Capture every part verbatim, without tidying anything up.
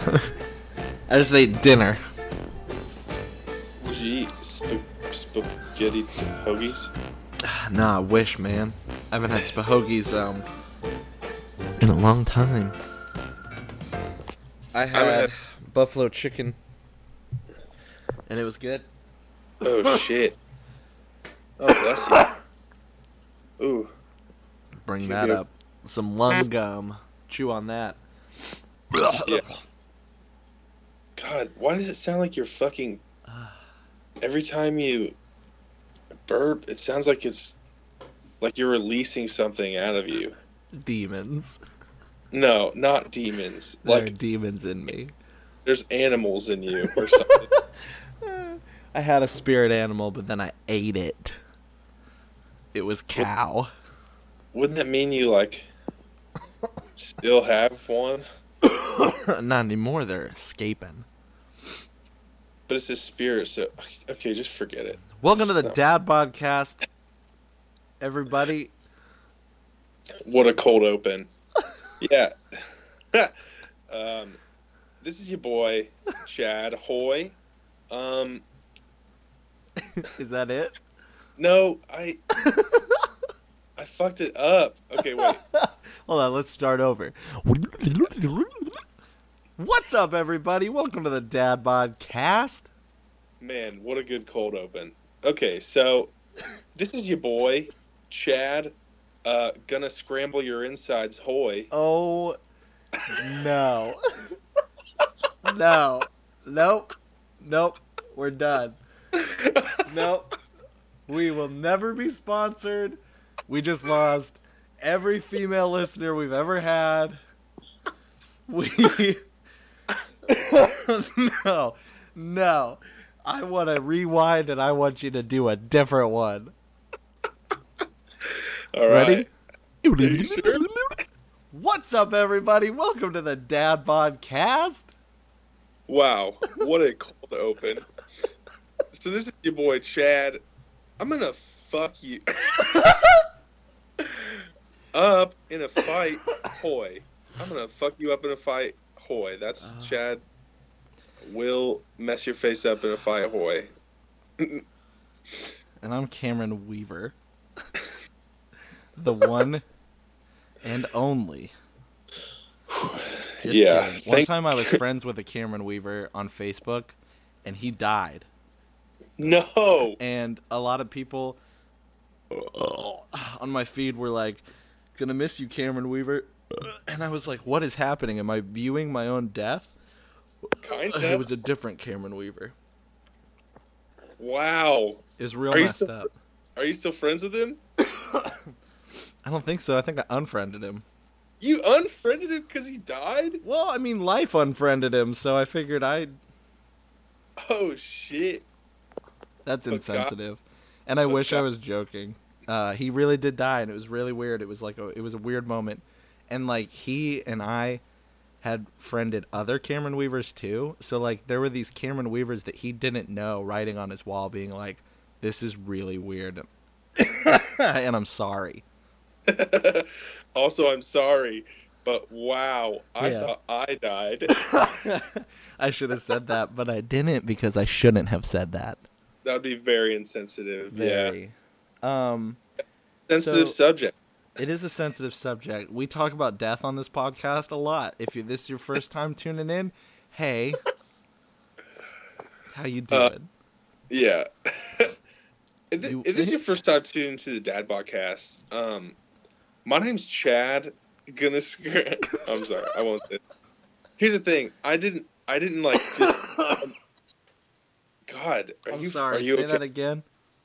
I just ate dinner. Did you eat sp- spaghetti hoagies? Nah, I wish, man. I haven't had spahogies um in a long time. I had, had buffalo chicken, and it was good. Oh shit! Oh bless you. Ooh. Bring Keep that it- up. Some lung gum. Chew on that. Yeah. God, why does it sound like you're fucking? Every time you burp, it sounds like it's like you're releasing something out of you. Demons. No, not demons. There are Like demons in me. there's animals in you or something. I had a spirit animal, but then I ate it. It was cow. Wouldn't that mean you like still have one? Not anymore. They're escaping. But it's a spirit, so okay, just forget it. Welcome to the No. Dad Podcast, everybody. What a cold open. Yeah. um, this is your boy, Chad Hoy. Um, Is that it? no, I I fucked it up. Okay, wait. Hold on, let's start over. What's up, everybody? Welcome to the Dad Podcast. Man, what a good cold open. Okay, so this is your boy, Chad. Uh, gonna scramble your insides, Hoy. Oh, no. No. Nope. Nope. We're done. Nope. We will never be sponsored. We just lost every female listener we've ever had. We... no. No. I want to rewind and I want you to do a different one. All Ready? right. Are you sure? What's up, everybody? Welcome to the Dad Podcast. Wow, what a cold open. So this is your boy, Chad. I'm gonna fuck you up in a fight, Hoy. I'm gonna fuck you up in a fight, Hoy. That's Uh. Chad. Will mess your face up in a fight, Hoy. And I'm Cameron Weaver. The one and only. Just Yeah, kidding. One thank- time I was friends with a Cameron Weaver on Facebook, and he died. No. And a lot of people on my feed were like, gonna miss you, Cameron Weaver. And I was like, what is happening? Am I viewing my own death? Kind It of. was a different Cameron Weaver. Wow. It was real Are you messed still- up. Are you still friends with him? I don't think so. I think I unfriended him. You unfriended him because he died? Well, I mean, life unfriended him, so I figured I'd... Oh, shit. That's Oh, God. insensitive. And I Oh, wish I God. was joking. Uh, he really did die, and it was really weird. It was like a, it was a weird moment. And, like, he and I had friended other Cameron Weavers, too. So, like, there were these Cameron Weavers that he didn't know writing on his wall being like, this is really weird. And I'm sorry. Also, I'm sorry, but wow, I Yeah. thought I died. I should have said that, but I didn't because I shouldn't have said that. That would be very insensitive. Very. Um, Yeah. Sensitive so- subject. It is a sensitive subject. We talk about death on this podcast a lot. If you this is your first time tuning in, hey, how you doing? Uh, Yeah. if, thi- You- if this is your first time tuning into the Dad Podcast, um, my name's Chad. Gonna sc- I'm sorry, I won't. Say it. Here's the thing. I didn't. I didn't like just. um, God, are I'm you? sorry. Are you Say okay? that again.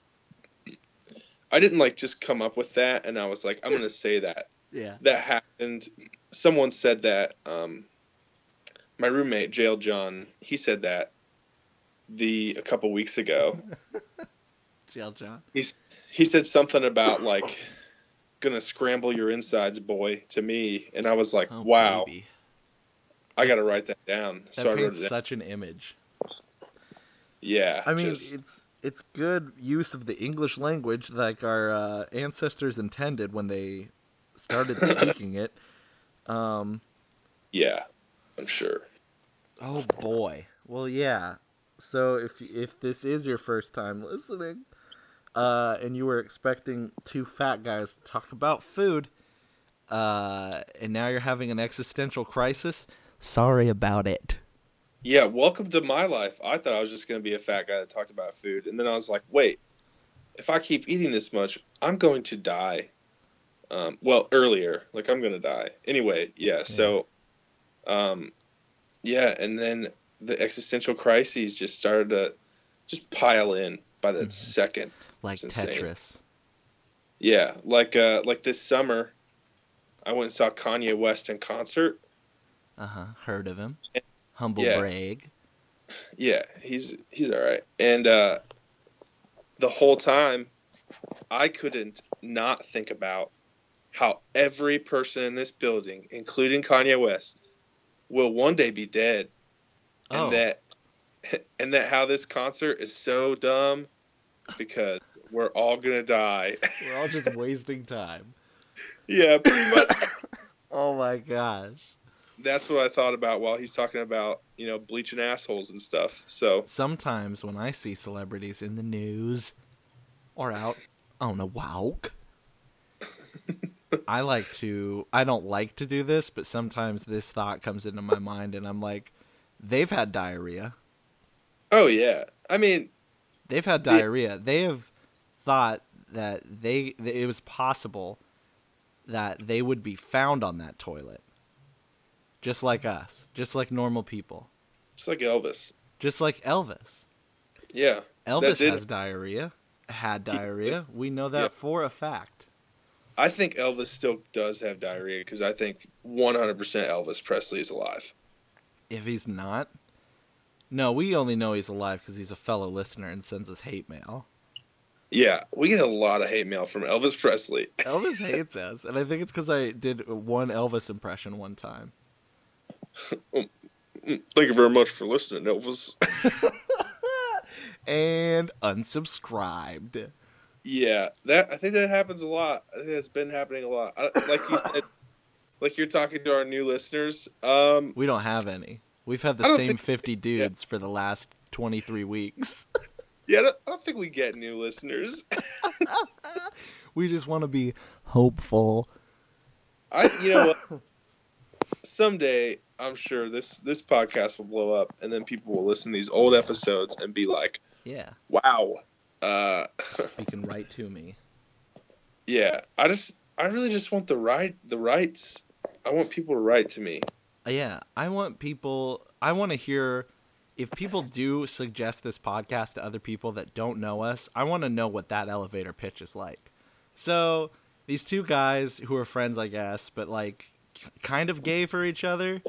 I didn't like just come up with that, and I was like, I'm gonna say that. Yeah. That happened. Someone said that. Um, my roommate, Jail John, he said that the a couple weeks ago. Jail John. He's he said something about like gonna scramble your insides, boy, to me, and I was like, Oh, wow, baby. I gotta write that down. That So I wrote paints it down. such an image. Yeah, I mean, just- it's it's good use of the English language, like our uh, ancestors intended when they started speaking it. Um, yeah, I'm sure. Oh boy. Well, yeah. So if if this is your first time listening, uh, and you were expecting two fat guys to talk about food, uh, and now you're having an existential crisis, sorry about it. Yeah, welcome to my life. I thought I was just going to be a fat guy that talked about food. And then I was like, wait, if I keep eating this much, I'm going to die. Um, well, earlier. Like, I'm going to die. Anyway, yeah, yeah. So, um, yeah, and then the existential crises just started to just pile in by the mm-hmm. second. Like Tetris. Yeah, like uh, like this summer, I went and saw Kanye West in concert. Uh-huh, heard of him. And, Humble yeah. brag. Yeah, he's he's all right. And uh, the whole time, I couldn't not think about how every person in this building, including Kanye West, will one day be dead. Oh. And that and that how this concert is so dumb because we're all gonna die. We're all just wasting time. Yeah, pretty much. Oh my gosh. That's what I thought about while he's talking about, you know, bleaching assholes and stuff. So sometimes when I see celebrities in the news or out on a walk, I like to, I don't like to do this, but sometimes this thought comes into my mind and I'm like, they've had diarrhea. Oh, yeah. I mean, they've had diarrhea. They, they have thought that they, that it was possible that they would be found on that toilet. Just like us. Just like normal people. Just like Elvis. Just like Elvis. Yeah. Elvis has diarrhea. Had diarrhea. We know that yeah. for a fact. I think Elvis still does have diarrhea because I think one hundred percent Elvis Presley is alive. If he's not? No, we only know he's alive because he's a fellow listener and sends us hate mail. Yeah, we get a lot of hate mail from Elvis Presley. Elvis hates us, and I think it's because I did one Elvis impression one time. Thank you very much for listening, Elvis. And unsubscribed. Yeah, that I think that happens a lot. I think it's been happening a lot. I, like you said, like you're talking to our new listeners. Um, we don't have any. We've had the same think, fifty dudes yeah. for the last twenty-three weeks. Yeah, I don't, I don't think we get new listeners. We just want to be hopeful. I, you know what? Someday, I'm sure this this podcast will blow up, and then people will listen to these old episodes and be like, "Yeah, wow." Uh, Speaking right to me. Yeah, I just, I really just want the right, the rights. I want people to write to me. Yeah, I want people. I want to hear if people do suggest this podcast to other people that don't know us. I want to know what that elevator pitch is like. So these two guys who are friends, I guess, but like kind of gay for each other.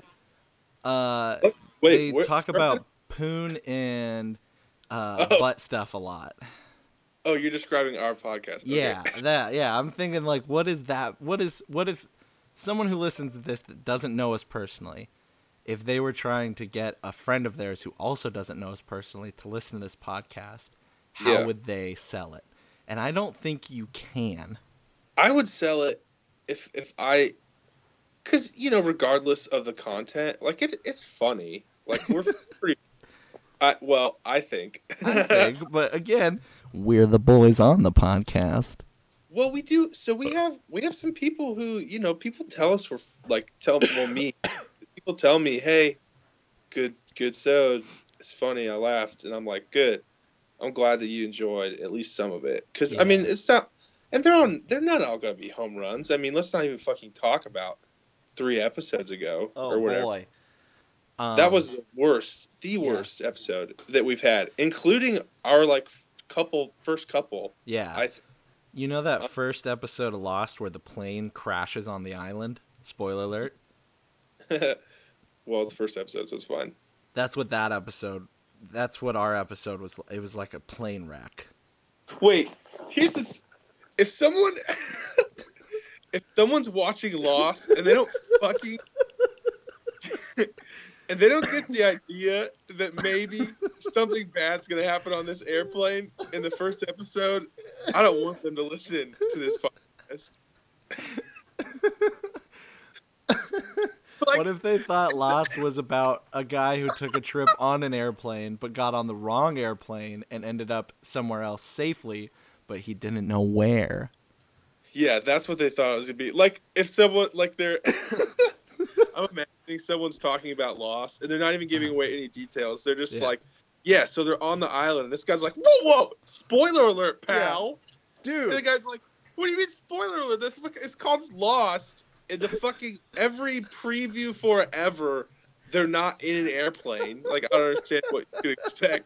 Uh, Wait, they talk about that? poon and uh, oh. butt stuff a lot. Oh, you're describing our podcast. Okay. Yeah, that. Yeah, I'm thinking like, what is that? What is what if someone who listens to this that doesn't know us personally, if they were trying to get a friend of theirs who also doesn't know us personally to listen to this podcast, how yeah. would they sell it? And I don't think you can. I would sell it if if I, because you know, regardless of the content, like it, it's funny. Like we're pretty. I, well, I think. I think, but again, we're the boys on the podcast. Well, we do. So we have we have some people who, you know, people tell us we're like tell well me. People tell me, hey, good good sewed. It's funny. I laughed, and I'm like, good. I'm glad that you enjoyed at least some of it, because yeah. I mean, it's not, and they're on. They're not all gonna be home runs. I mean, let's not even fucking talk about three episodes ago oh, or whatever. Boy. Um, that was the worst, the worst yeah. episode that we've had, including our like couple first couple. Yeah. I th- you know that uh, first episode of Lost where the plane crashes on the island? Spoiler alert. Well, it's the first episode, so it's fine. That's what that episode. That's what our episode was. It was like a plane wreck. Wait, here's the. Th- if someone, if someone's watching Lost and they don't fucking. And they don't get the idea that maybe something bad's going to happen on this airplane in the first episode, I don't want them to listen to this podcast. Like, what if they thought Lost was about a guy who took a trip on an airplane but got on the wrong airplane and ended up somewhere else safely, but he didn't know where? yeah, that's what they thought it was gonna be. Like, if someone like they're, I'm imagining someone's talking about Lost, and they're not even giving away any details. They're just Yeah. like, yeah, so they're on the island, and this guy's like, whoa, whoa, spoiler alert, pal. Dude. And the guy's like, what do you mean spoiler alert? The fuck- It's called Lost. And the fucking every preview forever, they're not in an airplane. Like, I don't understand what you expect.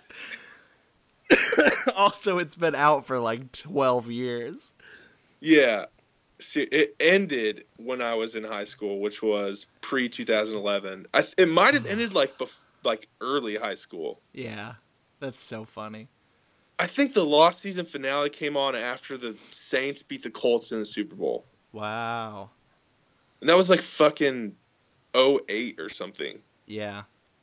Also, it's been out for like twelve years. Yeah. See, it ended when I was in high school, which was pre twenty eleven. I th- it might have ended like bef- like early high school. Yeah, that's so funny. I think the Lost season finale came on after the Saints beat the Colts in the Super Bowl. Wow. And that was like fucking oh eight or something. Yeah.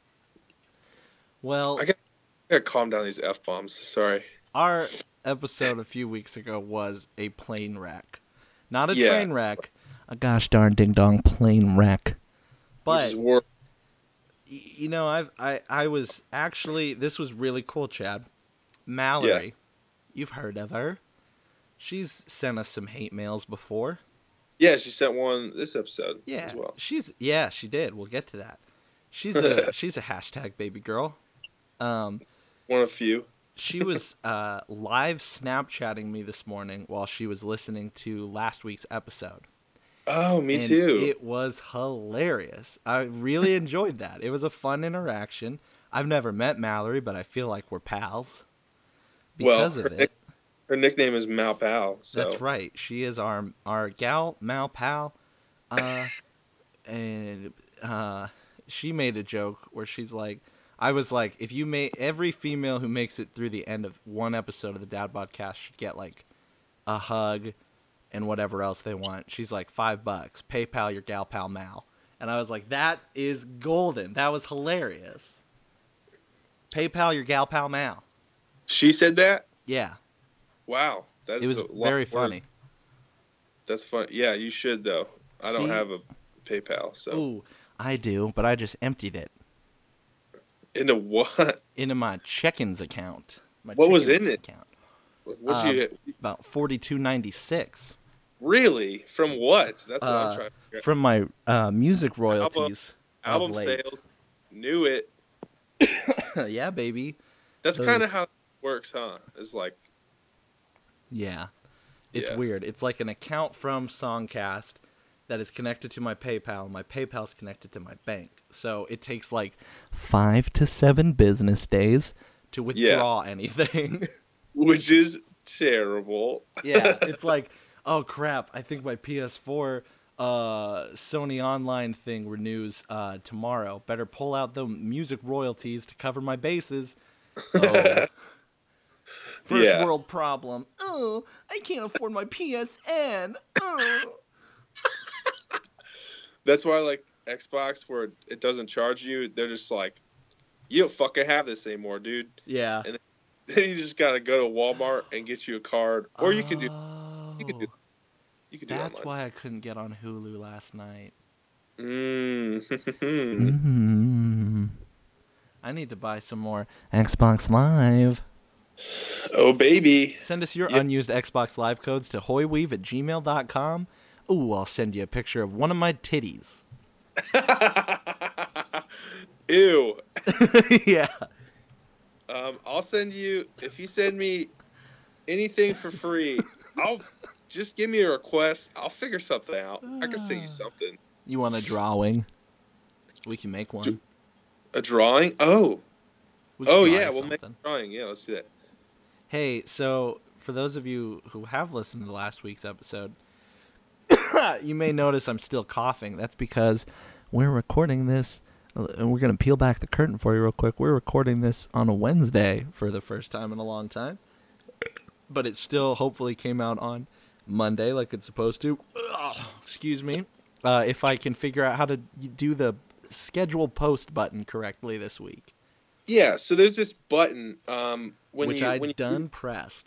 Well, I got I gotta calm down these F-bombs. Sorry. our episode a few weeks ago was a plane wreck. Not a Yeah. train wreck, a gosh darn ding dong plane wreck. Which But is war- y- you know, I've I I was actually this was really cool, Chad. Mallory, you've heard of her. She's sent us some hate mails before. Yeah, she sent one this episode Yeah, as well. she's yeah, she did. We'll get to that. She's a she's a hashtag baby girl. Um, One of few. she was uh, live Snapchatting me this morning while she was listening to last week's episode. Oh, me And too. It was hilarious. I really enjoyed that. It was a fun interaction. I've never met Mallory, but I feel like we're pals because well, of her, it. nick- her nickname is Mal Pal. So. That's right. She is our our gal, Mal Pal. Uh, and uh, she made a joke where she's like, I was like, if you make every female who makes it through the end of one episode of the Dad Podcast should get like a hug and whatever else they want. She's like, five bucks. PayPal your gal pal Mal. And I was like, that is golden. That was hilarious. PayPal your gal pal Mal. She said that? Yeah. Wow. That's It was a lot very of work. funny. That's fun. Yeah, you should, though. I don't See? have a PayPal, so. Ooh, I do, but I just emptied it Into what? into my check-ins account. My What was chickens in it? Account. What'd Um, you About forty-two ninety-six Really? From what? That's what uh, I'm trying to figure out. from my uh, music royalties. of Album late. sales. Knew it. Yeah, baby. That's Those- kind of how it works, huh? It's like, Yeah. It's Yeah. weird. It's like an account from Songcast that is connected to my PayPal. My PayPal's connected to my bank. So it takes like five to seven business days to withdraw anything. which is terrible. Yeah, it's like, oh crap, I think my P S four uh, Sony Online thing renews uh, tomorrow. Better pull out the music royalties to cover my bases. Oh. First Yeah. world problem. Oh, I can't afford my P S N. Oh. That's why, like, Xbox, where it doesn't charge you, they're just like, you don't fucking have this anymore, dude. Yeah. Then you just gotta go to Walmart and get you a card, or you could do, you could do, Oh, you could do that's online. why I couldn't get on Hulu last night. Mm. Mm-hmm. I need to buy some more Xbox Live. Oh baby. Send us your Yeah. unused Xbox Live codes to hoyweave at gmail dot com. Ooh, I'll send you a picture of one of my titties. Ew. Yeah. Um, I'll send you if you send me anything for free. I'll just give me a request. I'll figure something out. I can send you something. You want a drawing? We can make one. A drawing? Oh, We can oh draw yeah. you We'll make a something. drawing. Yeah, let's do that. Hey, so for those of you who have listened to last week's episode, you may notice I'm still coughing. That's because we're recording this, uh, and we're going to peel back the curtain for you real quick. We're recording this on a Wednesday for the first time in a long time, but it still hopefully came out on Monday like it's supposed to. Ugh, excuse me. Uh, if I can figure out how to do the schedule post button correctly this week, Yeah. So there's this button. Um, when which you I when you- done pressed.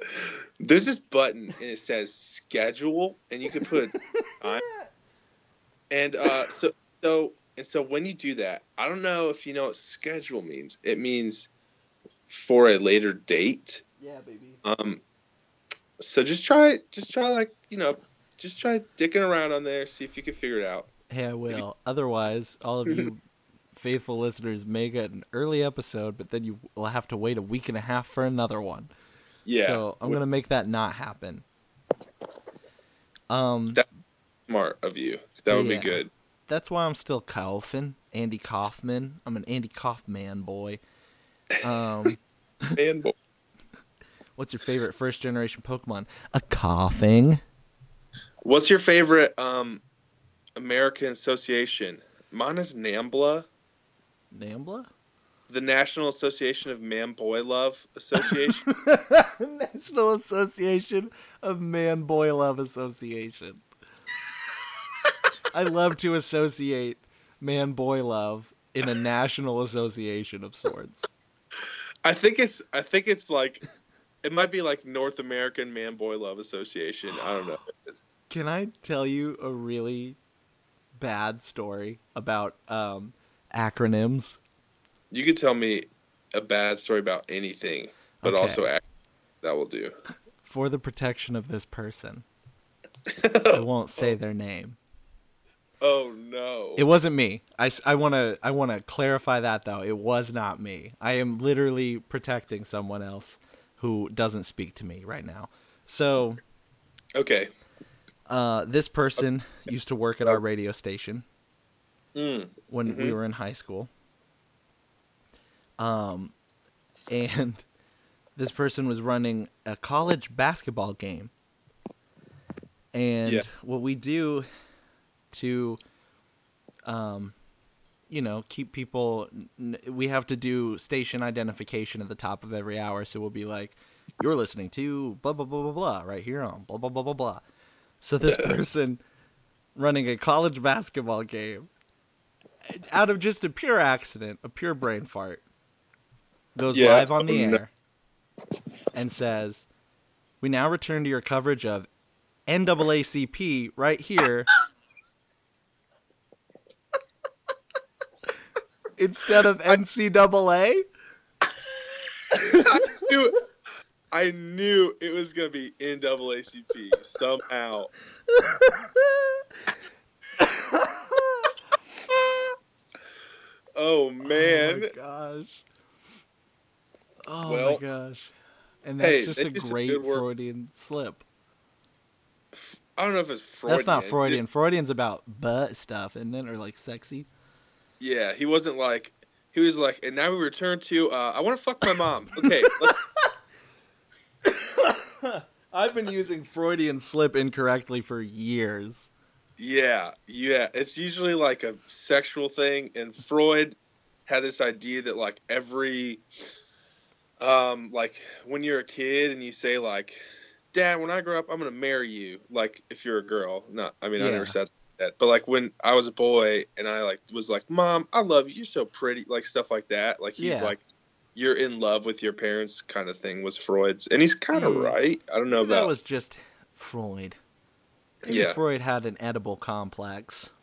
There's this button and it says schedule, and you can put time. And uh, so so and so when you do that, I don't know if you know what schedule means. It means for a later date. Yeah, baby. Um, so just try, just try like you know, just try dicking around on there, see if you can figure it out. Hey, I will. Otherwise, all of you faithful listeners may get an early episode, but then you will have to wait a week and a half for another one. Yeah. So I'm gonna make that not happen. Um, That's smart of you. That would yeah. be good. That's why I'm still Kaufman, Andy Kaufman. I'm an Andy Kaufman boy. Um, Fanboy. what's your favorite first generation Pokemon? A coughing. What's your favorite um American association? Mine is NAMBLA, Nambla? the National Association of Man Boy Love Association. National Association of Man Boy Love Association. I love to associate man boy love in a national association of sorts. I think it's I think it's like it might be like North American Man Boy Love Association. I don't know. Can I tell you a really bad story about um, acronyms? You could tell me a bad story about anything, but Okay. also act that will do. For the protection of this person, I won't say their name. Oh no. It wasn't me. I, I want to I want to clarify that, though. It was not me. I am literally protecting someone else who doesn't speak to me right now. So, Okay. uh, this person used to work at our radio station Mm. when we Mhm. were in high school. Um, and this person was running a college basketball game. And Yeah. what we do to, um, you know, keep people, n- we have to do station identification at the top of every hour. So we'll be like, you're listening to blah, blah, blah, blah, blah, right here on blah, blah, blah, blah, blah. So this person running a college basketball game, out of just a pure accident, a pure brain fart, goes Yeah. live on the Oh, no. air and says, we now return to your coverage of N double A C P right here instead of N C double A. knew- I knew it was gonna be N double A C P somehow. Oh man. Oh my gosh. Oh Well, my gosh. And that's hey, just they a do some great good work. Freudian slip. I don't know if it's Freudian. That's not Freudian. Freudian's about butt stuff, isn't it? Or like sexy. Yeah, he wasn't like he was like, and now we return to uh, I want to fuck my mom. Okay, let's, I've been using Freudian slip incorrectly for years. yeah, yeah. It's usually like a sexual thing, and Freud had this idea that like every, um, like when you're a kid and you say like, "Dad, when I grow up, I'm gonna marry you." Like if you're a girl, not. I mean, I Yeah. never said that, but like when I was a boy and I like was like, "Mom, I love you. You're so pretty," like stuff like that. Like he's Yeah. like, "You're in love with your parents," kind of thing was Freud's, and he's kind of Mm. right. I don't know Maybe that about. was just Freud. Maybe Yeah. Freud had an edible complex.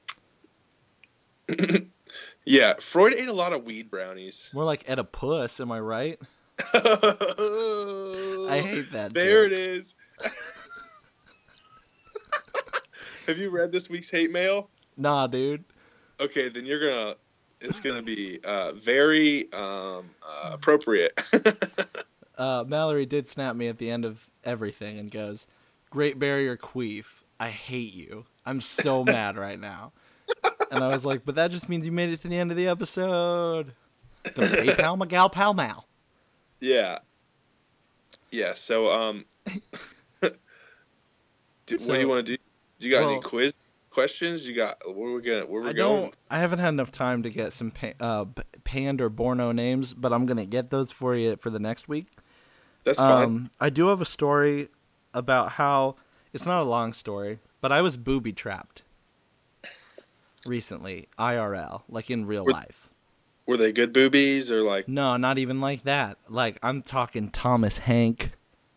Yeah, Freud ate a lot of weed brownies. More like Oedipus, am I right? I I hate that There joke. it is. Have you read this week's hate mail? Nah, dude. Okay, then you're gonna. It's gonna be uh, very um, uh, appropriate. Uh, Mallory did snap me at the end of everything and goes, Great Barrier Queef, I hate you. I'm so mad right now. And I was like, but that just means you made it to the end of the episode. The PayPal Magal Pal Mal. Yeah. Yeah. So, um, do, what do you So- want to do? Do you got any well- quiz questions? You got where we're gonna where we're I going? don't. I haven't had enough time to get some pa- uh, b- Pand or Borno names, but I'm gonna get those for you for the next week. That's fine. Um, I do have a story about how it's not a long story, but I was booby trapped recently, I R L, like in real Were- life. Were they good boobies or like? No, not even like that. Like I'm talking Thomas Hank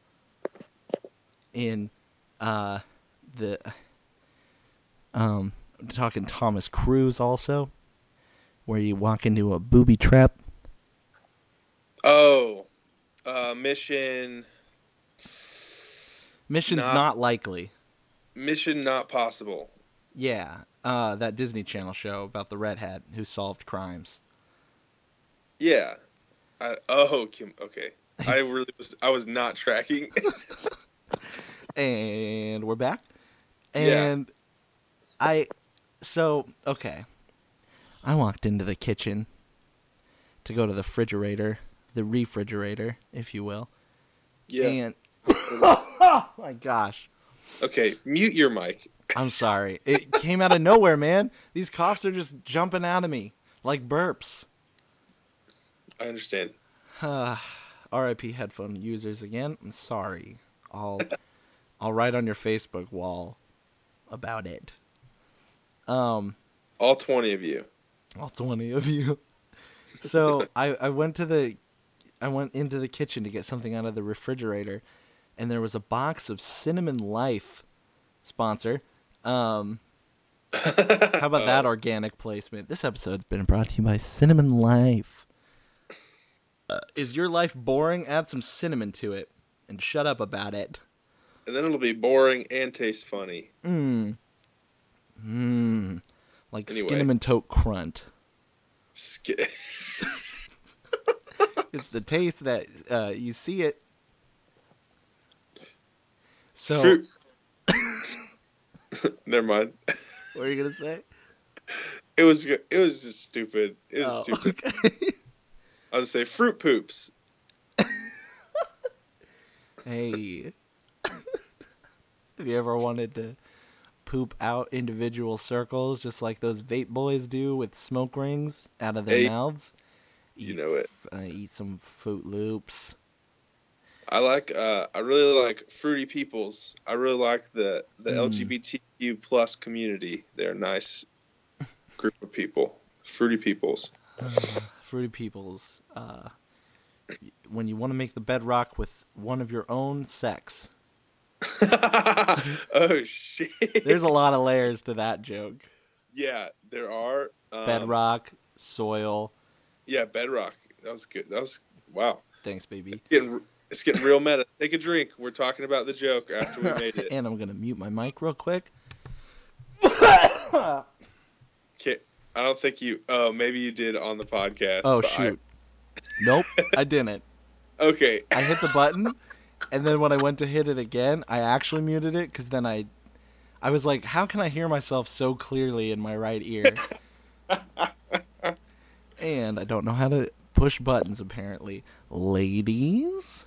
in uh the um I'm talking Thomas Cruise also, where you walk into a booby trap. Oh, uh, Mission. Mission's Not, Not Likely. Mission Not Possible. Yeah, uh, that Disney Channel show about the redhead who solved crimes. Yeah. I, oh, Kim, okay. I really was. I was not tracking. And we're back. And yeah. I, so, okay. I walked into the kitchen to go to the refrigerator, the refrigerator, if you will. Yeah. And, oh my gosh. Okay, mute your mic. I'm sorry. It came out of nowhere, man. These coughs are just jumping out of me like burps. I understand. Uh, R I P headphone users again. I'm sorry. I'll I'll write on your Facebook wall about it. Um, all twenty of you. All twenty of you. So I, I went to the I went into the kitchen to get something out of the refrigerator, and there was a box of Cinnamon Life, sponsor. Um, how about that organic placement? This episode's been brought to you by Cinnamon Life. Uh, is your life boring? Add some cinnamon to it and shut up about it. And then it'll be boring and taste funny. Mmm. Mmm. Like anyway. Cinnamon Tote Crunt. Sk- It's the taste that uh, you see it. So. Fruit. Never mind. What are you gonna say? It was it was just stupid. It was oh, stupid. Okay. I was gonna say fruit poops. Hey. Have you ever wanted to poop out individual circles just like those vape boys do with smoke rings out of their hey, mouths? You know it. Uh, eat some Fruit Loops. I like. Uh, I really like Fruity Peoples. I really like the the mm. L G B T Q plus community. They're a nice group of people. Fruity Peoples. Uh, Fruity Peoples. Uh, when you want to make the bedrock with one of your own sex. Oh shit! There's a lot of layers to that joke. Yeah, there are. Um, bedrock, soil. Yeah, bedrock. That was good. That was wow. Thanks, baby. It's getting, it's getting real meta. Take a drink. We're talking about the joke after we made it. And I'm gonna mute my mic real quick. Okay, I don't think you. Oh, maybe you did on the podcast. Oh shoot! I... Nope, I didn't. Okay. I hit the button, and then when I went to hit it again, I actually muted it because then I, I was like, how can I hear myself so clearly in my right ear? And I don't know how to push buttons, apparently. Ladies?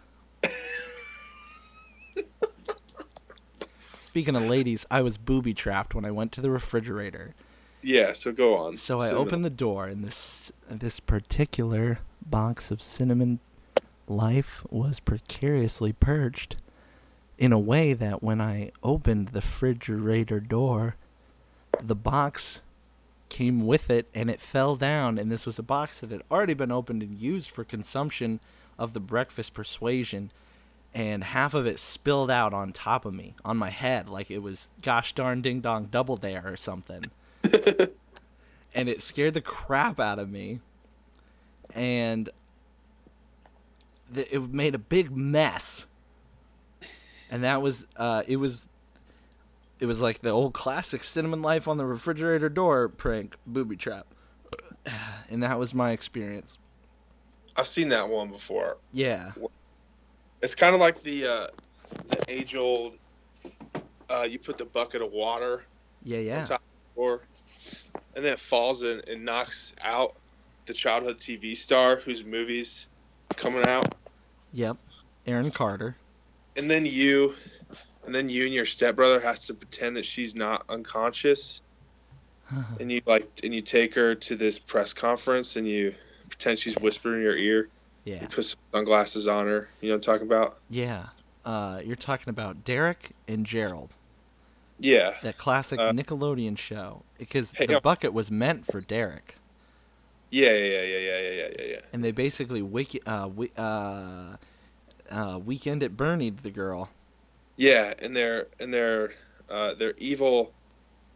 Speaking of ladies, I was booby-trapped when I went to the refrigerator. Yeah, so go on. So I cinnamon. opened the door, and this this particular box of Cinnamon Life was precariously perched in a way that when I opened the refrigerator door, the box came with it and it fell down, and this was a box that had already been opened and used for consumption of the breakfast persuasion, and half of it spilled out on top of me, on my head, like it was gosh darn ding dong double dare or something. And it scared the crap out of me, and th- it made a big mess. And that was uh it was It was like the old classic Cinnamon Life on the refrigerator door prank, booby trap. And that was my experience. I've seen that one before. Yeah. It's kind of like the uh, the age-old, uh, you put the bucket of water yeah, yeah. on top of the door, and then it falls in and knocks out the childhood T V star whose movie's coming out. Yep. Aaron Carter. And then you... And then you and your stepbrother has to pretend that she's not unconscious, and you like, and you take her to this press conference, and you pretend she's whispering in your ear. Yeah. You put some sunglasses on her. You know what I'm talking about? Yeah. Uh, you're talking about Derek and Gerald. Yeah. That classic uh, Nickelodeon show, because hey, the um, bucket was meant for Derek. Yeah, yeah, yeah, yeah, yeah, yeah, yeah, yeah. And they basically wiki, uh, we, uh, uh, Weekend at Bernie'd the girl. Yeah, and they're and they're uh, they're evil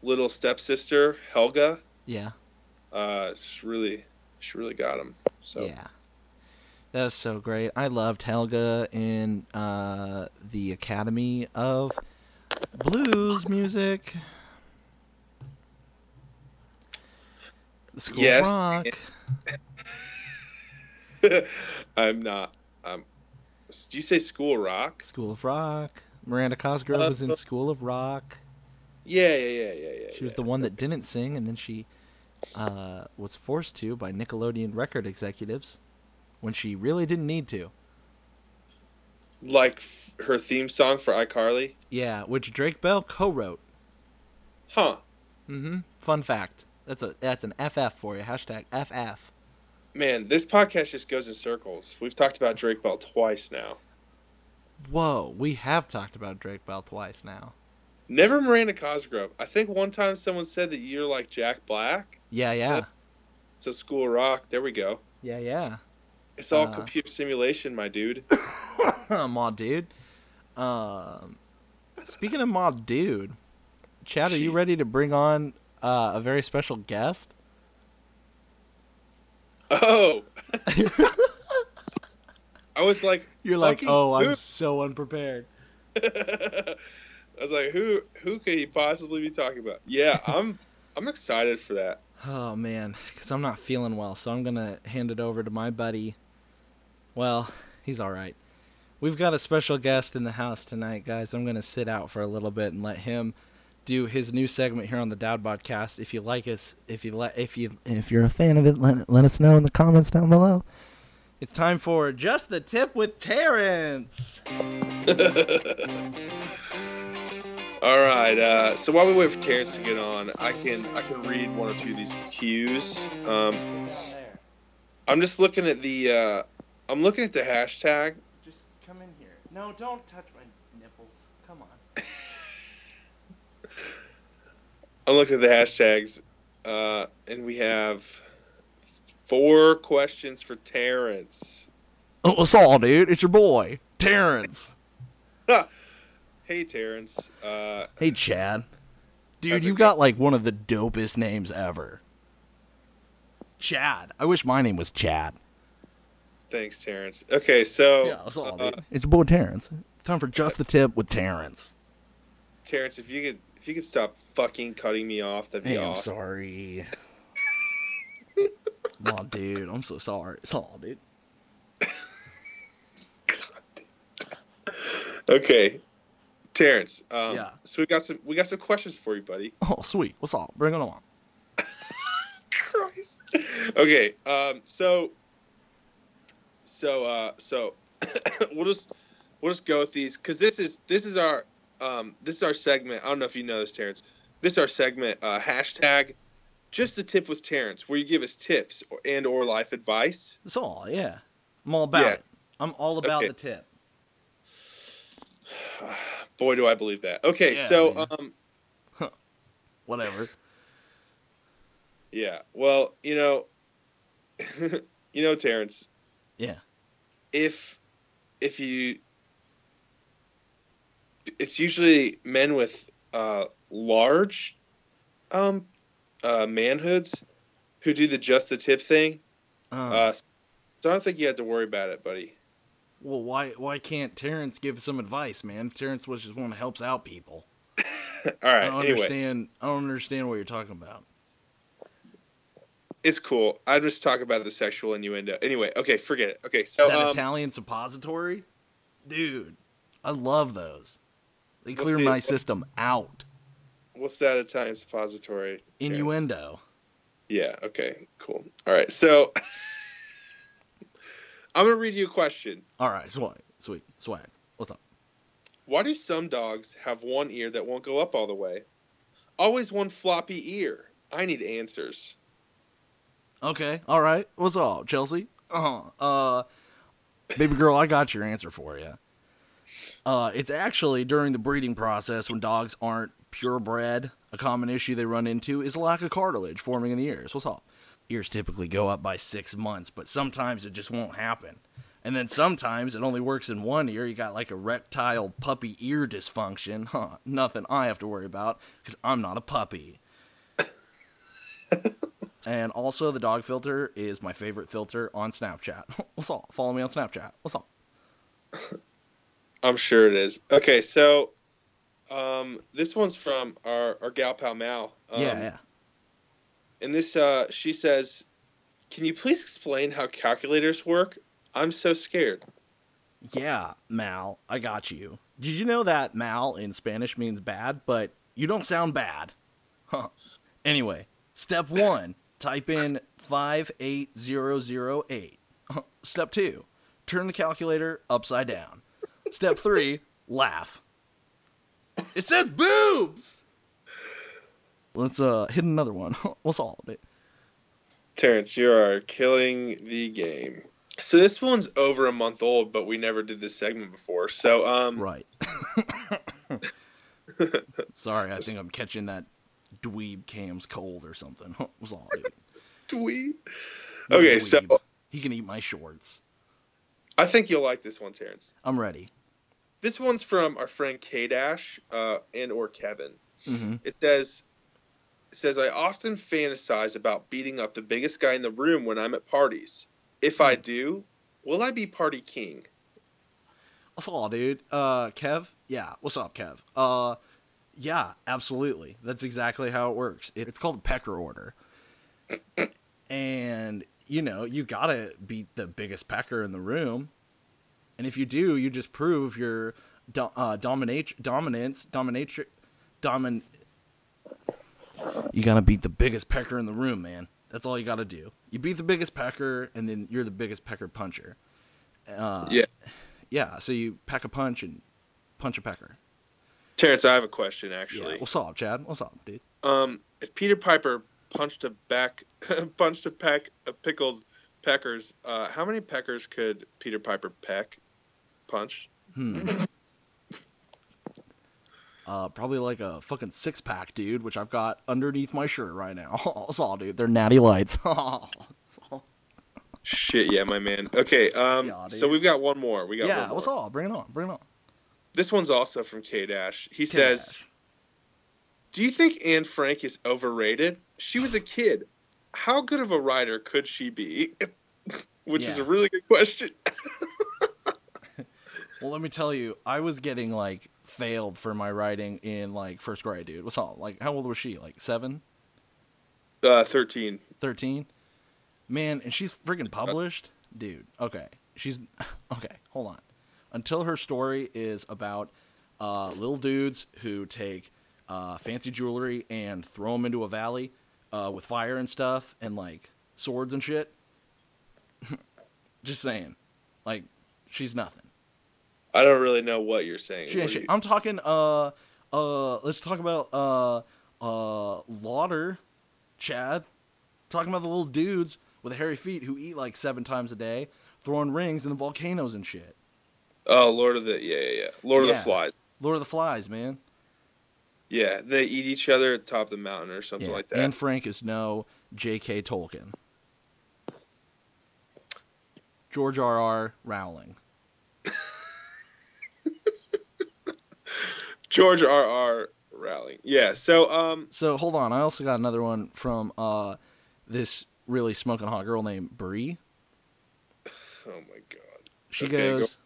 little stepsister Helga. Yeah. Uh, she really, she really got him. So Yeah. That was so great. I loved Helga in uh, the Academy of Blues Music. The School Yes. of Rock. I'm not. Um, do you say School Rock? School of Rock. Miranda Cosgrove Uh, was in School of Rock. Yeah, yeah, yeah, yeah, yeah. She was yeah. the one that didn't sing, and then she uh, was forced to by Nickelodeon record executives when she really didn't need to. Like f- her theme song for iCarly. Yeah, which Drake Bell co-wrote. Huh. Mm-hmm. Fun fact. That's a that's an F F for you. Hashtag F F. Man, this podcast just goes in circles. We've talked about Drake Bell twice now. Whoa, we have talked about Drake Bell twice now. Never Miranda Cosgrove. I think one time someone said that you're like Jack Black. Yeah, yeah. So School of Rock. There we go. Yeah, yeah. It's all Uh, computer simulation, my dude. Ma dude. Um, speaking of Ma dude, Chad, are you Jeez. ready to bring on uh, a very special guest? Oh. I was like, You're like, fucking oh, I'm who? so unprepared. I was like, who who could he possibly be talking about? Yeah, I'm I'm excited for that. Oh, man, because I'm not feeling well, so I'm going to hand it over to my buddy. Well, he's all right. We've got a special guest in the house tonight, guys. I'm going to sit out for a little bit and let him do his new segment here on the Dad Podcast. If you like us, if you let, if you, if you're a fan of it, let, let us know in the comments down below. It's time for Just the Tip with Terrence. All right. Uh, so while we wait for Terrence to get on, I can I can read one or two of these cues. Um, I'm just looking at the uh, I'm looking at the hashtag. Just come in here. No, don't touch my nipples. Come on. I'm looking at the hashtags, uh, and we have four questions for Terrence. Oh, what's all, dude? It's your boy, Terrence. Hey, Terrence. Uh, Hey, Chad. Dude, How's it you've go- got like one of the dopest names ever. Chad. I wish my name was Chad. thanks, Terrence. Okay, so Yeah, what's all, uh, dude? It's your boy, Terrence. It's time for Just the Tip with Terrence. Terrence, if you could if you could stop fucking cutting me off, that'd be Hey, I'm awesome. sorry. Come on, dude. I'm so sorry. It's all, dude. Okay, Terrence. Um, Yeah. So we got some we got some questions for you, buddy. Oh, sweet. What's all? Bring it on. Christ. Okay. Um. So. So. Uh. So. we'll just we'll just go with these because this is this is our um this is our segment. I don't know if you know this, Terrence. This is our segment. Uh, hashtag Just the Tip with Terrence, where you give us tips or, and or life advice. It's all, yeah. I'm all about Yeah. it. I'm all about Okay. the tip. Boy, do I believe that. Okay. Yeah, so. man. Um. Whatever. Yeah. Well, you know. you know, Terrence. Yeah. If if you it's usually men with uh large um uh manhoods who do the just the tip thing. Uh, Uh so I don't think you have to worry about it, buddy. well, why why can't Terrence give some advice, man? If Terrence was just one that helps out people. All I right. don't Anyway, understand. I don't understand what you're talking about. it's cool. I just talk about the sexual innuendo. Anyway, okay, forget it. Okay, so That um, Italian suppository, dude, I love those. They What's clear the- my what- system out. what's that Italian suppository? Terrence? Innuendo. Yeah. Okay. Cool. All right. So I'm gonna read you a question. All right, swag, sweet, swag. What's up? Why do some dogs have one ear that won't go up all the way? Always one floppy ear. I need answers. Okay, all right. What's up, Chelsea? Uh-huh. Uh, baby girl, I got your answer for you. Uh, it's actually during the breeding process when dogs aren't purebred. A common issue they run into is a lack of cartilage forming in the ears. What's up? Ears typically go up by six months, but sometimes it just won't happen. And then sometimes it only works in one ear. You got like erectile puppy ear dysfunction. Huh, nothing I have to worry about because I'm not a puppy. And also the dog filter is my favorite filter on Snapchat. What's up? Follow me on Snapchat. What's up? I'm sure it is. Okay, so um, this one's from our, our gal pal Mal. Um, yeah, yeah. And this, uh, she says, can you please explain how calculators work? I'm so scared. Yeah, Mal, I got you. Did you know that Mal in Spanish means bad, but you don't sound bad? Huh. Anyway, step one, type in five eight zero zero eight. Step two, turn the calculator upside down. Step three, laugh. It says boobs! Let's uh hit another one. What's all of it? Terrence, you are killing the game. So this one's over a month old, but we never did this segment before. So um Right. Sorry, I think I'm catching that dweeb Cam's cold or something. What's all of it? Dweeb. Okay, Dweeb. so He can eat my shorts. I think you'll like this one, Terrence. I'm ready. This one's from our friend K-Dash uh, and or Kevin. Mm-hmm. It says, it says, I often fantasize about beating up the biggest guy in the room when I'm at parties. If I do, will I be party king? What's up, dude? Uh, Kev? Yeah, what's up, Kev? Uh, yeah, absolutely. That's exactly how it works. It, it's called a pecker order. And, you know, you gotta beat the biggest pecker in the room. And if you do, you just prove your do, uh, dominate, dominance, dominatrix, domin... You gotta beat the biggest pecker in the room, man. That's all you gotta do. You beat the biggest pecker, and then you're the biggest pecker puncher. Uh, Yeah. Yeah, so you pack a punch and punch a pecker. Terrence, I have a question, actually. Yeah. What's up, Chad? What's up, dude? Um, if Peter Piper punched a back, punched a pack of pickled peckers, uh, how many peckers could Peter Piper peck, punch? Hmm. uh, probably like a fucking six pack, dude, which I've got underneath my shirt right now. What's all, dude? They're natty lights. Shit, yeah, my man. Okay, um, Yeah, so we've got one more. We got yeah, one more. what's all? Bring it on. Bring it on. This one's also from K-Dash. He says, Cash. do you think Anne Frank is overrated? She was a kid. How good of a writer could she be? Which is Yeah. a really good question. Well, let me tell you, I was getting, like, failed for my writing in, like, first grade, dude. What's all? Like, how old was she? Like, seven? Uh, thirteen. thirteen? Man, and she's freaking published? Dude, okay. She's, okay, hold on. Until her story is about uh, little dudes who take uh, fancy jewelry and throw them into a valley uh, with fire and stuff and, like, swords and shit. Just saying. Like, she's nothing. I don't really know what you're saying. She ain't What shit. you- I'm talking, uh, uh, let's talk about, uh, uh, Lauder, Chad. Talking about the little dudes with hairy feet who eat like seven times a day, throwing rings into volcanoes and shit. Oh, Lord of the yeah, yeah, yeah. Lord Yeah. of the Flies. Lord of the Flies, man. Yeah, they eat each other at the top of the mountain or something Yeah. like that. Anne Frank is no J K. Tolkien. George R. R. Rowling. George R. R. Rowling. Yeah. So, um, So hold on, I also got another one from uh this really smoking hot girl named Bree. oh my God. She Okay, goes,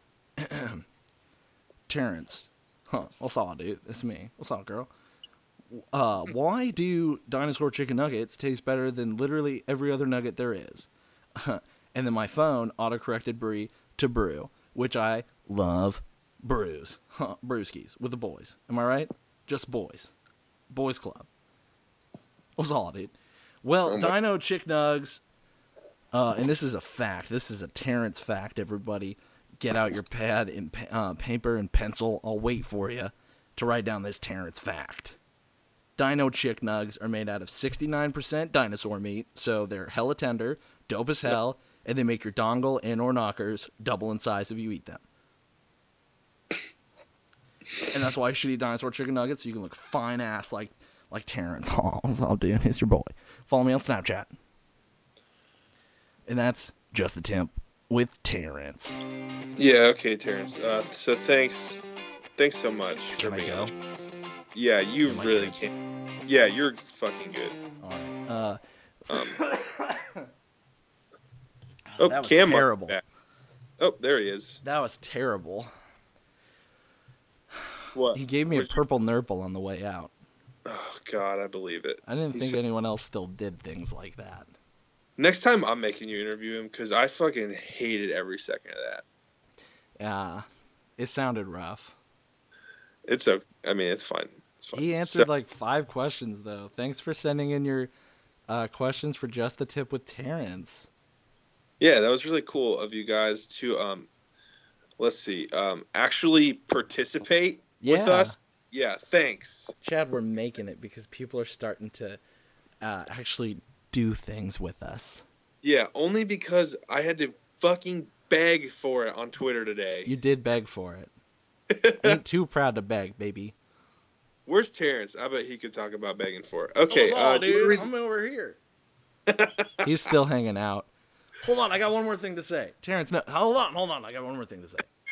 Terrence, huh? What's up, dude? It's me. What's up, girl? Uh, why do dinosaur chicken nuggets taste better than literally every other nugget there is? And then my phone autocorrected Bree to Brew, which I love. Brews, huh? Brewskis with the boys. Am I right? Just boys, boys club. What's all, dude? Well, Oh my- Dino Chick Nugs. Uh, and this is a fact. This is a Terrence fact, everybody. Get out your pad and pa- uh, paper and pencil. I'll wait for you to write down this Terrence fact. Dino Chick Nugs are made out of sixty-nine percent dinosaur meat, so they're hella tender, dope as hell, and they make your dongle and or knockers double in size if you eat them. And that's why you should eat dinosaur chicken nuggets, so you can look fine ass like like Terrence. Oh, what's up, dude? It's your boy. Follow me on Snapchat. And that's just the temp with Terrence. Yeah, okay, Terrence. Uh, so thanks, thanks so much Can for I being go? on. Yeah, you Am I really good? can. Yeah, you're fucking good. All right. Uh, Um, oh, that was Cam must be terrible. back. Oh, there he is. That was terrible. What? He gave me a What'd you- purple nurple on the way out. Oh God, I believe it. I didn't He think said- anyone else still did things like that. Next time I'm making you interview him because I fucking hated every second of that. Yeah, it sounded rough. It's okay. I mean, it's fine. It's fine. He answered So- like five questions though. Thanks for sending in your uh, questions for Just the Tip with Terrence. yeah, that was really cool of you guys to um, let's see, um, actually participate with Yeah. us. Yeah, thanks. Chad, we're making it because people are starting to uh, actually do things with us. Yeah, only because I had to fucking beg for it on Twitter today. You did beg for it. Ain't too proud to beg, baby. Where's Terrence? I bet he could talk about begging for it. Okay, uh, do you wanna read- I'm over here. He's still hanging out. Hold on, I got one more thing to say. Terrence, no, hold on, hold on, I got one more thing to say.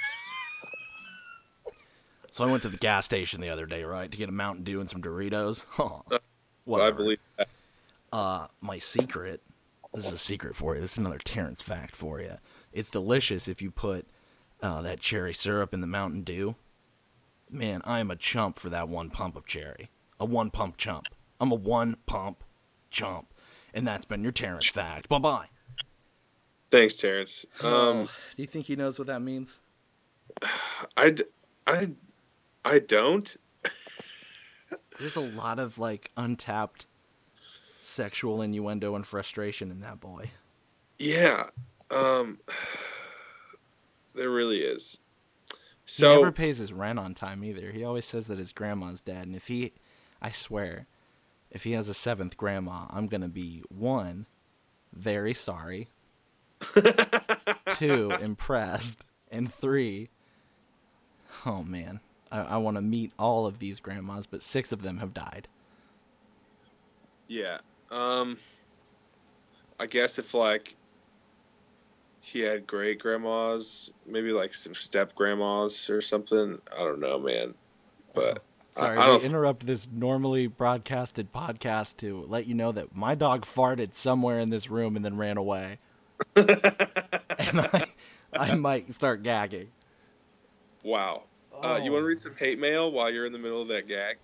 So I went to the gas station the other day, right, to get a Mountain Dew and some Doritos. Huh. I Whatever. believe that. Uh, my secret, this is a secret for you. This is another Terrence fact for you. It's delicious if you put uh, that cherry syrup in the Mountain Dew. Man, I am a chump for that one pump of cherry. A one pump chump. I'm a one pump chump. And that's been your Terrence fact. Bye-bye. Thanks, Terrence. Um, Do you think he knows what that means? I, d- I, I don't. There's a lot of, like, untapped sexual innuendo and frustration in that boy. Yeah. Um, there really is. He So never pays his rent on time either. He always says that his grandma's dead, and if he, I swear, if he has a seventh grandma, I'm gonna be one, very sorry, two, impressed, and three, oh man, I, I want to meet all of these grandmas, but six of them have died. yeah. Um, I guess if like he had great grandmas, maybe like some step grandmas or something. I don't know, man. But Sorry, I, I we don't. interrupt this normally broadcasted podcast to let you know that my dog farted somewhere in this room and then ran away. And I, I might start gagging. Wow. Uh, you want to read some hate mail while you're in the middle of that gag?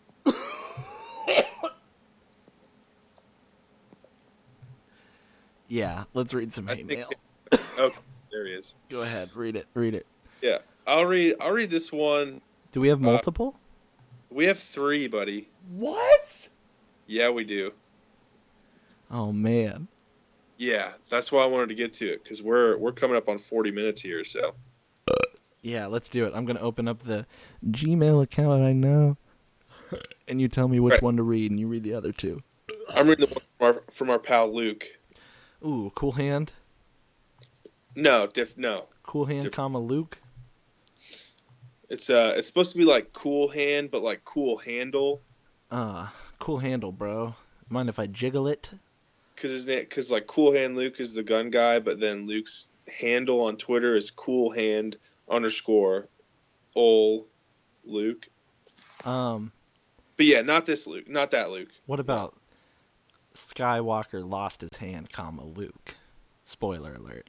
Yeah, let's read some I hate think- mail. Okay, there he is. Go ahead, read it. Read it. Yeah, I'll read. I'll read this one. Do we have Uh, multiple? We have three, buddy. What? Yeah, we do. Oh man. Yeah, that's why I wanted to get to it because we're we're coming up on forty minutes here. So Yeah, let's do it. I'm gonna open up the Gmail account I know, and you tell me which Right. one to read, and you read the other two. I'm reading the one from our, from our pal Luke. Ooh, cool hand, No, diff. No, cool hand, Diff- comma Luke. it's uh, it's supposed to be like cool hand, but like cool handle. Uh, cool handle, bro. Mind if I jiggle it? Cause his name, cause like Cool Hand Luke is the gun guy, but then Luke's handle on Twitter is Cool Hand underscore ol Luke. Um, But yeah, not this Luke, not that Luke. what about Skywalker lost his hand, comma Luke? Spoiler alert.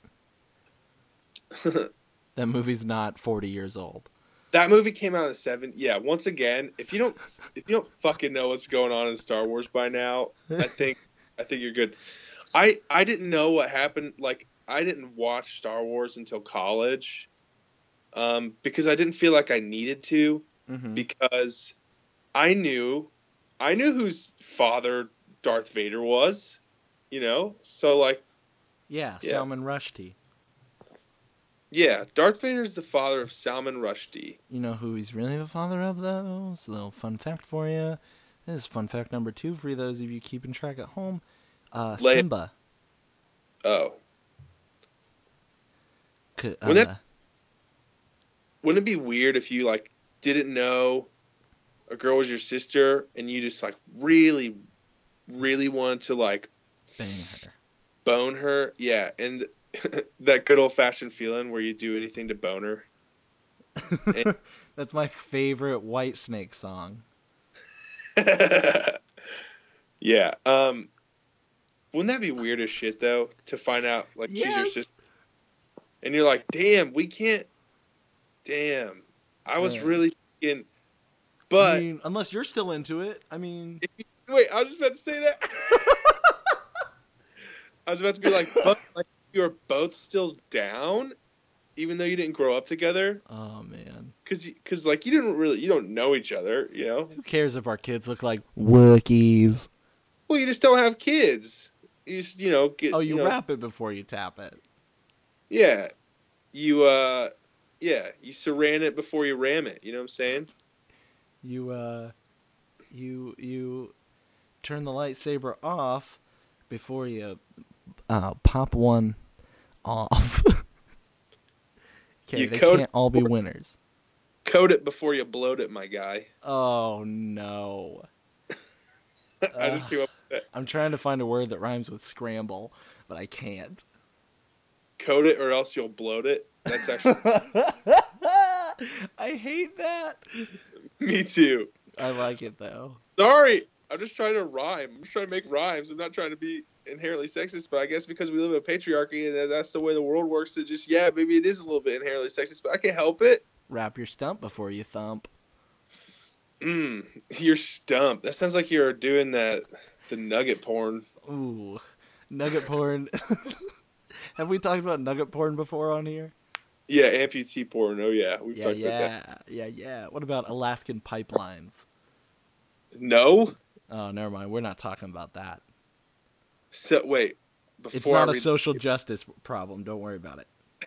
That movie's not forty years old. That movie came out in the seven. Yeah, once again, if you don't, if you don't fucking know what's going on in Star Wars by now, I think, I think you're good. I I didn't know what happened. Like I didn't watch Star Wars until college, um, because I didn't feel like I needed to. Mm-hmm. Because I knew, I knew whose father Darth Vader was, you know. So like, Yeah, Yeah. Salman Rushdie. yeah, Darth Vader's the father of Salman Rushdie. You know who he's really the father of, though? It's a little fun fact for you. This is fun fact number two for those of you keeping track at home. Uh, Leia. Simba. Oh, C- uh, Wouldn't that- wouldn't it be weird if you like didn't know a girl was your sister and you just like really, really wanted to like bang her. bone her? Yeah, and that good old fashioned feeling where you do anything to boner. And, That's my favorite Whitesnake song. yeah. Um, wouldn't that be weird as shit though to find out like she's your Yes. sister, and you're like, damn, we can't. Damn, I was Yeah. really thinking, but I mean, unless you're still into it. I mean, wait, I was just about to say that. I was about to be like, but like you're both still down, even though you didn't grow up together, oh man, because because like you didn't really you don't know each other, you know. who cares if our kids look like Wookiees? Well, you just don't have kids. You just you know get. Oh, you, you know, wrap it before you tap it. Yeah, you uh, yeah, you saran it before you ram it. You know what I'm saying? You uh, you you turn the lightsaber off before you uh pop one off. Okay, You they code- can't all be winners. Coat it before you bloat it, my guy. Oh no. I just Ugh. came up with that. I'm trying to find a word that rhymes with scramble, but I can't. Coat it or else you'll bloat it. That's actually I hate that. me too. I like it though. Sorry, I'm just trying to rhyme. I'm just trying to make rhymes. I'm not trying to be inherently sexist, but I guess because we live in a patriarchy and that's the way the world works, it just yeah, maybe it is a little bit inherently sexist, but I can't help it. Wrap your stump before you thump. Mm, you're stumped. That sounds like you're doing that the nugget porn. Ooh, nugget porn. Have we talked about nugget porn before on here? Yeah, amputee porn. Oh yeah, we've Yeah, talked about yeah, that. yeah, yeah. What about Alaskan pipelines? No. Oh, never mind. We're not talking about that. So wait, before It's not I a read, social justice problem. Don't worry about it.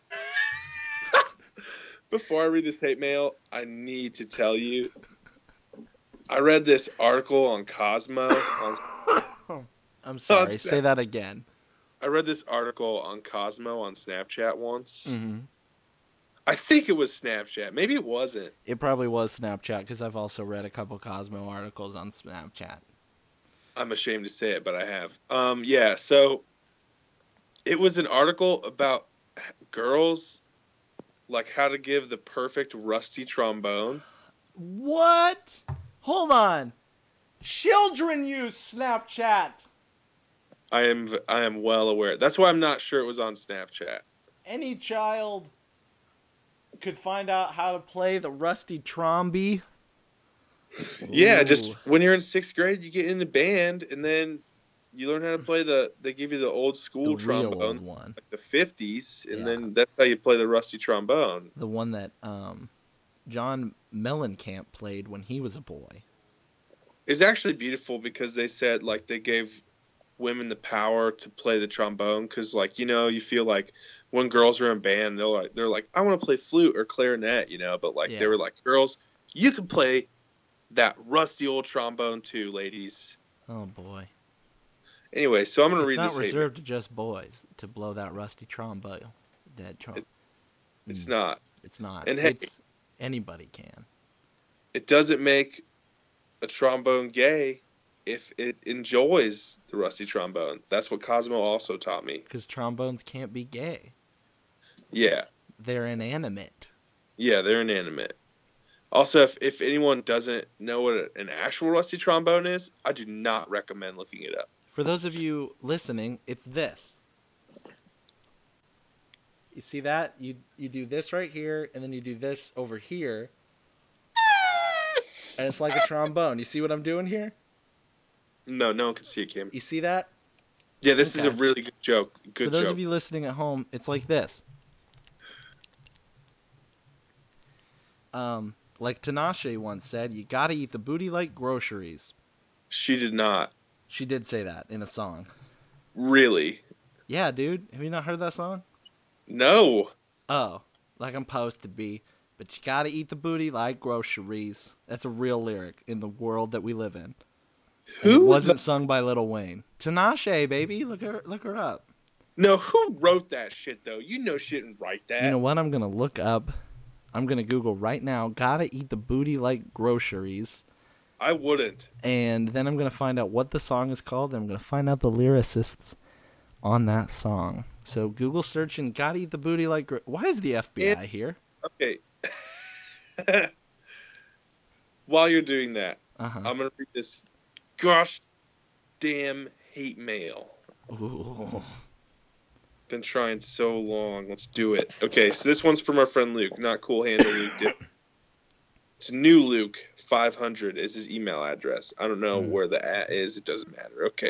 before I read this hate mail, I need to tell you. I read this article on Cosmo. On, I'm sorry. it's- Say that again. I read this article on Cosmo on Snapchat once. Mm-hmm. I think it was Snapchat. Maybe it wasn't. It probably was Snapchat because I've also read a couple Cosmo articles on Snapchat. I'm ashamed to say it, but I have. Um, yeah, so it was an article about girls, like how to give the perfect rusty trombone. What? Hold on. Children use Snapchat. I am I am well aware. That's why I'm not sure it was on Snapchat. Any child could find out how to play the rusty tromby. Yeah, Ooh. just when you're in sixth grade, you get in the band, and then you learn how to play the. They give you the old school the real trombone, old one. like the fifties, and Yeah. then that's how you play the rusty trombone. The one that um, John Mellencamp played when he was a boy. It's actually beautiful because they said like they gave women the power to play the trombone because like you know you feel like when girls are in band they're like they're like I want to play flute or clarinet, you know, but like Yeah. they were like girls, you can play that rusty old trombone too, ladies. Oh boy. Anyway, so I'm gonna It's read not this. hate reserved to just boys to blow that rusty trombone. That trom- It's- It's Mm, not. It's not. and hey- It's anybody can. It doesn't make a trombone gay if it enjoys the rusty trombone. That's what Cosmo also taught me. Because trombones can't be gay. Yeah. They're inanimate. Yeah, they're inanimate. Also, if, if anyone doesn't know what an actual rusty trombone is, I do not recommend looking it up. For those of you listening, it's this. You see that? You you do this right here, and then you do this over here. And it's like a trombone. You see what I'm doing here? No, no one can see it, Kim. You see that? Yeah, this is a Okay. really good joke. For Good those joke. of you listening at home, it's like this. Um, like Tinashe once said, you gotta eat the booty like groceries. She did not. She did say that in a song. Really? Yeah, dude. Have you not heard that song? No. Oh, like I'm supposed to be. But you gotta eat the booty like groceries. That's a real lyric in the world that we live in. And Who it was wasn't the- sung by Lil Wayne. Tinashe, baby. Look her look her up. No, who wrote that shit, though? You know she didn't write that. You know what I'm gonna look up? I'm gonna Google right now, gotta eat the booty like groceries. I wouldn't. And then I'm gonna find out what the song is called, and I'm gonna find out the lyricists on that song. So Google searching "gotta eat the booty like." Gr-" Why is the F B I It- here? Okay. While you're doing that, Uh huh. I'm gonna read this gosh damn hate mail. Ooh. Been trying so long. Let's do it. Okay, so this one's from our friend Luke. Not cool handle Luke did. It's new Luke five hundred is his email address. I don't know Hmm. where the at is. It doesn't matter. Okay.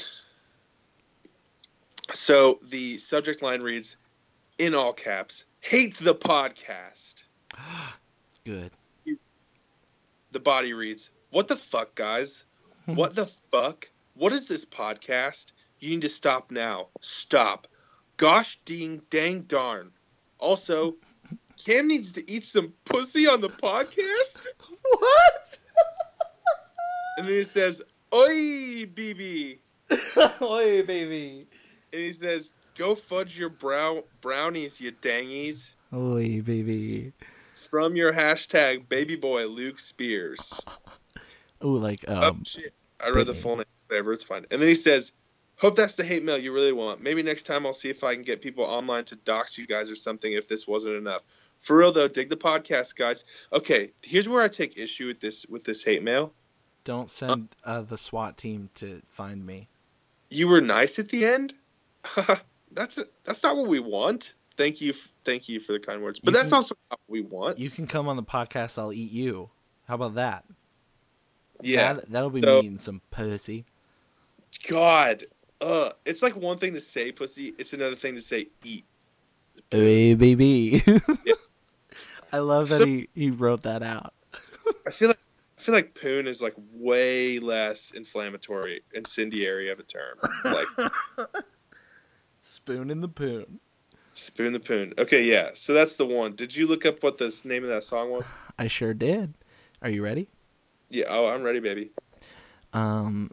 So the subject line reads, in all caps, hate the podcast. Good. The body reads, what the fuck, guys? What the fuck? What is this podcast? You need to stop now. Stop. Gosh ding dang darn. Also, Cam needs to eat some pussy on the podcast? What? And then he says, oi, B B. Oi, baby. And he says, go fudge your brow brownies, you dangies. Oi, baby. From your hashtag babyboy Luke Spears. Ooh, like Oh, um. shit. I read the Britney. full name. Whatever, it's fine. And then he says, hope that's the hate mail you really want. Maybe next time I'll see if I can get people online to dox you guys or something if this wasn't enough. For real, though, dig the podcast, guys. Okay, here's where I take issue with this with this hate mail. Don't send uh, the SWAT team to find me. You were nice at the end? that's a, that's not what we want. Thank you, f- thank you for the kind words. But You that's can- also not what we want. You can come on the podcast. I'll eat you. How about that? Yeah. That, that'll be So- me eating some pussy. God. Uh, it's like one thing to say pussy. It's another thing to say eat. Hey, baby. Yeah. I love that So- he, he wrote that out. I feel like I feel like poon is like way less inflammatory, incendiary of a term. Like Spoon in the poon. spoon the poon. Okay, yeah. So that's the one. Did you look up what the s- name of that song was? I sure did. Are you ready? Yeah. Oh, I'm ready, baby. Um,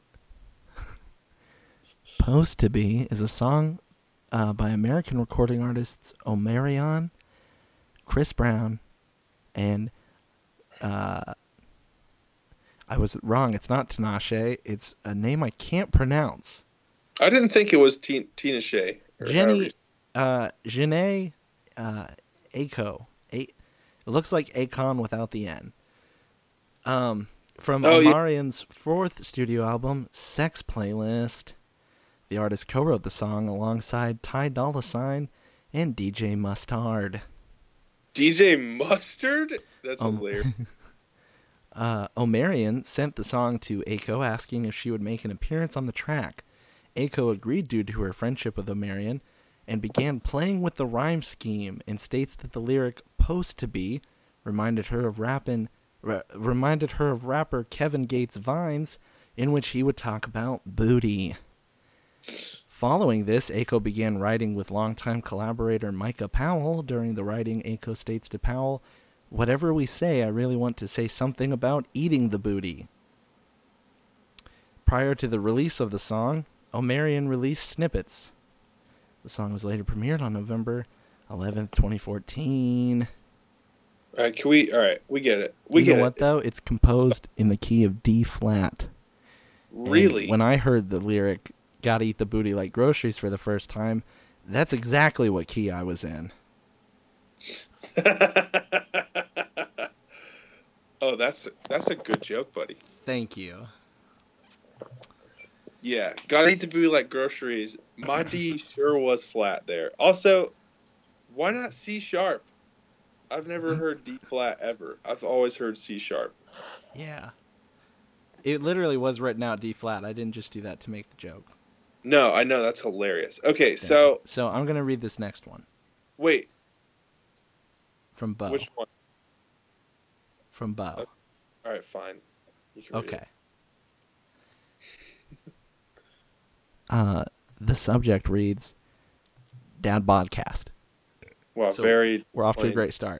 Supposed to Be is a song uh, by American recording artists Omarion, Chris Brown, and uh, I was wrong. It's not Tinashe. It's a name I can't pronounce. I didn't think it was T- Tina Shea. or Jenny, however uh, Janae, uh, Aiko. A- it looks like Akon without the N. Um, from Oh, yeah. Omarion's fourth studio album, Sex Playlist. The artist co-wrote the song alongside Ty Dolla $ign and D J Mustard. D J Mustard. That's Um, hilarious. Uh, Omarion sent the song to Aiko asking if she would make an appearance on the track. Aiko agreed due to her friendship with Omarion and began playing with the rhyme scheme and states that the lyric "Post to Be" reminded her of rapping, r- reminded her of rapper Kevin Gates' Vines, in which he would talk about booty. Following this, Aiko began writing with longtime collaborator Micah Powell. During the writing, Aiko states to Powell, "Whatever we say, I really want to say something about eating the booty." Prior to the release of the song, Omarion released snippets. The song was later premiered on November eleventh, twenty fourteen. All right, can we? All right, we get it. We you get know it. what, though? It's composed in the key of D flat. And Really? when I heard the lyric, "Gotta eat the booty like groceries" for the first time, that's exactly what key I was in. Oh, that's that's a good joke, buddy. Thank you. Yeah, gotta eat the booty like groceries. My D sure was flat there. Also, why not C sharp? I've never heard D flat ever. I've always heard C sharp. Yeah. It literally was written out D flat. I didn't just do that to make the joke. No, I know that's hilarious. Okay, Thank so you. So I'm going to read this next one wait, from Bo. which one? From Bo. Okay. All right, fine. You can read Okay. it. Uh, the subject reads, Dad Podcast. Wow, So- very. We're off to a plain. great start.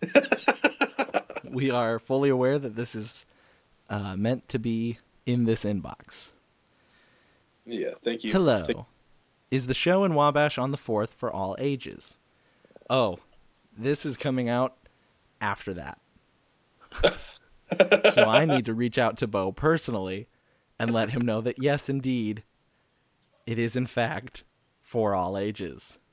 We are fully aware that this is uh, meant to be in this inbox. Yeah, thank you. Hello. Thank- Is the show in Wabash on the fourth for all ages? Oh, this is coming out after that. So I need to reach out to Bo personally and let him know that yes, indeed, it is in fact for all ages.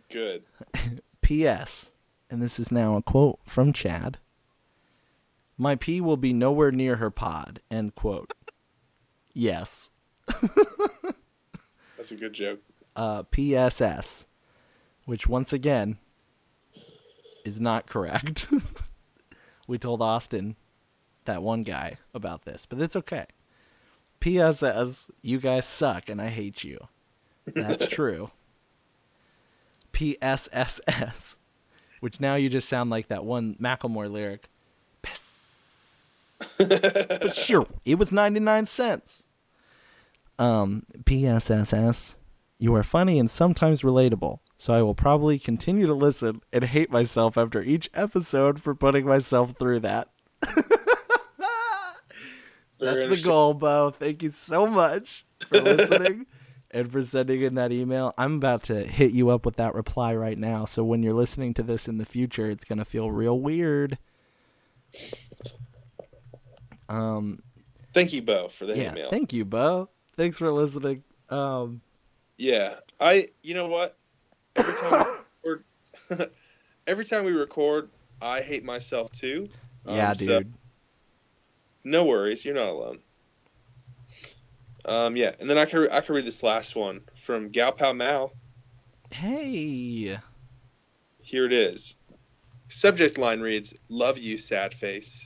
Good. P S. And this is now a quote from Chad. My pee will be nowhere near her pod. End quote. Yes. That's a good joke. Uh, P S S. Which, once again, is not correct. We told Austin, that one guy, about this. But it's okay. P S S. You guys suck and I hate you. That's true. P S S S. Which now you just sound like that one Macklemore lyric. But sure, it was ninety-nine cents. Um, P S S S. You are funny and sometimes relatable, so I will probably continue to listen and hate myself after each episode for putting myself through that. That's the goal, Bo. Thank you so much for listening and for sending in that email. I'm about to hit you up with that reply right now, so when you're listening to this in the future, it's going to feel real weird. Um, Thank you, Bo, for the yeah, email. Thank you, Bo. Thanks for listening. Um, yeah, I. You know what? Every time we record, every time we record, I hate myself too. Um, yeah, so dude. no worries, you're not alone. Um, yeah, and then I can I can read this last one from Gal Pal Mal. Hey. Here it is. Subject line reads, "Love you, sad face."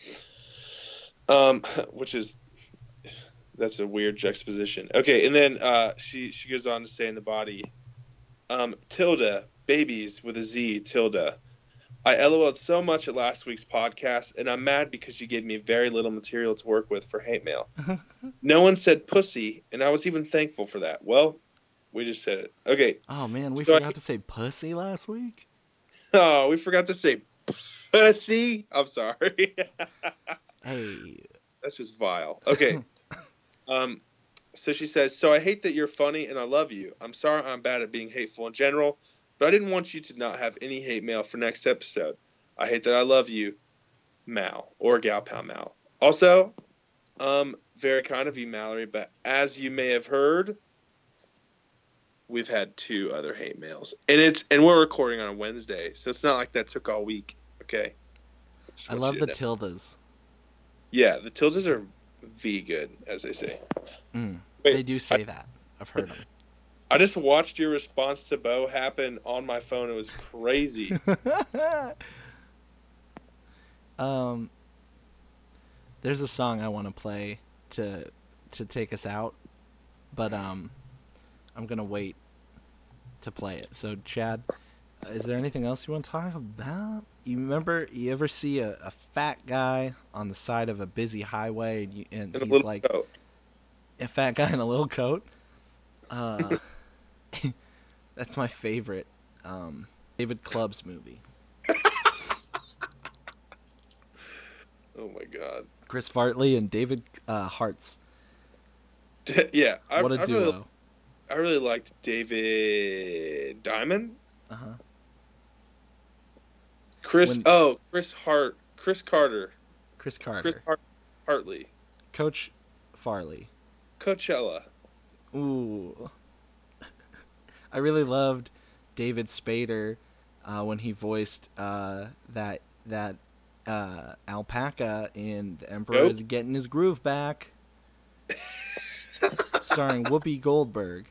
Um, which is, that's a weird juxtaposition. Okay, and then uh, she she goes on to say in the body, um, tilde, babies with a Z, tilde. I LOL'd so much at last week's podcast, and I'm mad because you gave me very little material to work with for hate mail. No one said pussy, and I was even thankful for that. Well, we just said it. Okay. Oh, man, we so forgot I, to say pussy last week? Oh, we forgot to say pussy? I'm sorry. Hey. That's just vile. Okay. um, so she says, so I hate that you're funny and I love you. I'm sorry I'm bad at being hateful in general, but I didn't want you to not have any hate mail for next episode. I hate that I love you, Mal, or Gal Pal Mal. Also, um, very kind of you, Mallory, but as you may have heard, we've had two other hate mails. And it's and we're recording on a Wednesday, so it's not like that took all week. Okay. I love the tildes. Yeah, the tildes are V good, as they say. Mm, Wait, they do say I, that. I've heard them. I just watched your response to Bo happen on my phone. It was crazy. um, there's a song I want to play to to take us out, but um, I'm gonna wait to play it. So, Chad, is there anything else you want to talk about? You remember, you ever see a, a fat guy on the side of a busy highway, and, you, and In a he's little like coat. a fat guy in a little coat? Uh, that's my favorite um, David Clubbs movie. Oh my god. Chris Fartley and David uh, Hartz. Yeah, I, What a I duo. really, I really liked David Diamond. Uh huh. Chris. When- oh, Chris Hart. Chris Carter. Chris Carter. Chris Hart, Hartley. Coach Farley. Coachella. Ooh. I really loved David Spader uh, when he voiced uh, that that uh, alpaca in The Emperor Nope. is Getting His Groove Back, starring Whoopi Goldberg.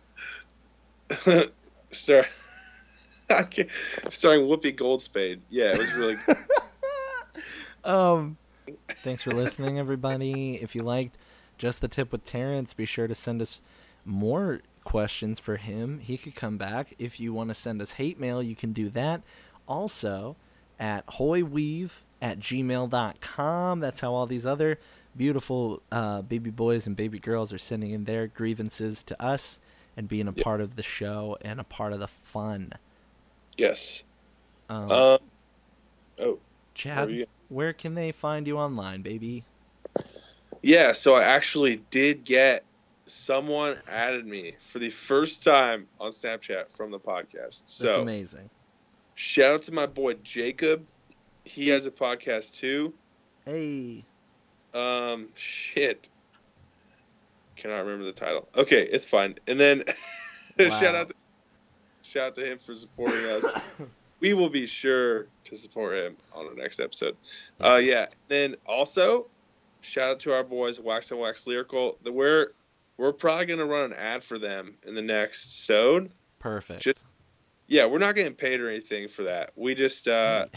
Star. I can't, starring Whoopi Goldspade. Yeah, it was really good. Um, thanks for listening, everybody. If you liked Just the Tip with Terrence, be sure to send us more questions for him. He could come back. If you want to send us hate mail, you can do that. Also, at hoyweave at gmail dot com. That's how all these other beautiful uh, baby boys and baby girls are sending in their grievances to us and being a Yep. part of the show and a part of the fun. Yes. Um, Um. Oh. Chad, are you- where can they find you online, baby? Yeah, so I actually did get someone added me for the first time on Snapchat from the podcast. So That's amazing. shout out to my boy Jacob. He has a podcast too. Hey. Um, shit. Cannot remember the title. Okay, it's fine. And then Wow. shout out, to, Shout out to him for supporting us. We will be sure to support him on the next episode. Yeah. Uh, yeah. Then also, shout out to our boys Wax and Wax Lyrical. The, we're we're probably gonna run an ad for them in the next episode. Perfect. Just, yeah, we're not getting paid or anything for that. We just uh,